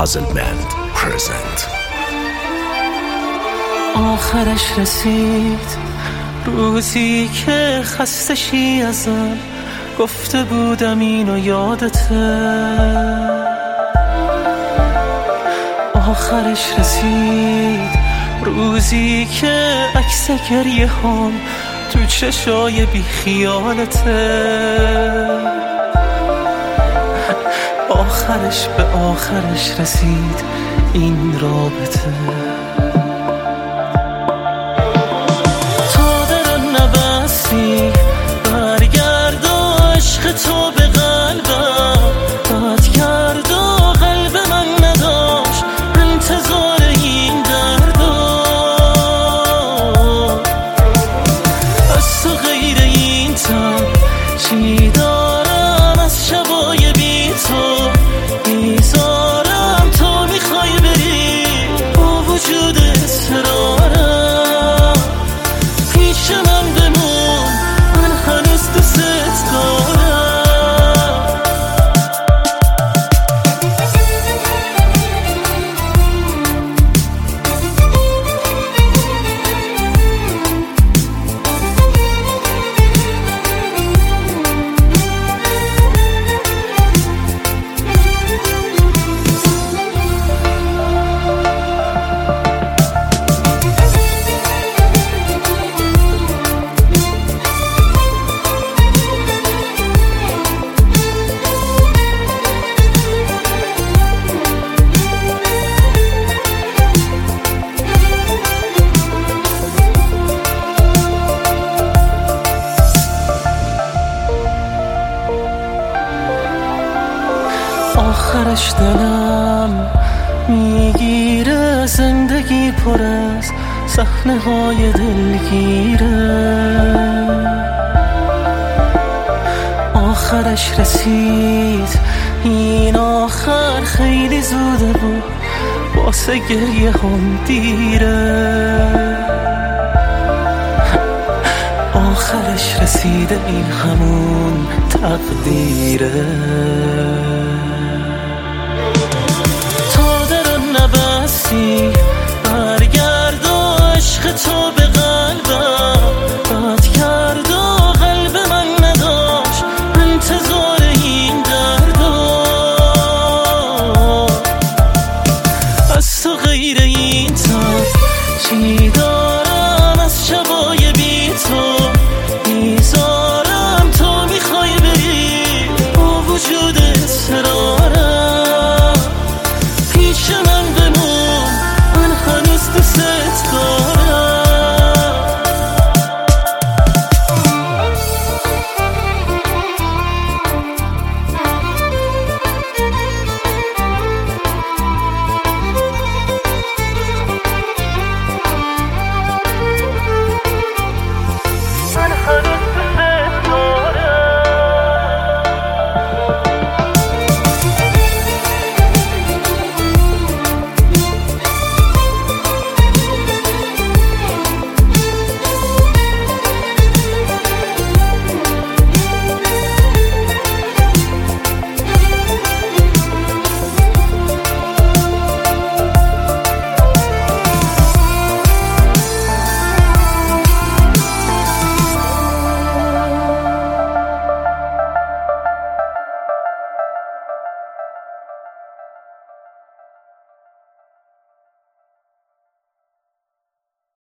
Puzzle Band present. آخرش رسید روزی که خسته شی ازم، گفته بودم اینو یادته. آخرش رسید روزی که عکس گریه هم تو چشای بی خیالته. آخرش به آخرش رسید این رابطه. تا در نبستی برگرد و عشق تو به قلبم بد کرد و قلب من نداشت انتظار این دردا. از تو غیر این تن چی دارم از شبای بی تو میذارم تو میخوای بری با وجود اصرارم. پیش من بمون من هنوز دوست دارم. آخرش دلم میگیره زندگی پر از صحنه های دلگیره. آخرش رسید این آخر خیلی زوده بود واسه گریه هم دیره. آخرش رسیده این همون تقدیره. برگرد و عشق تو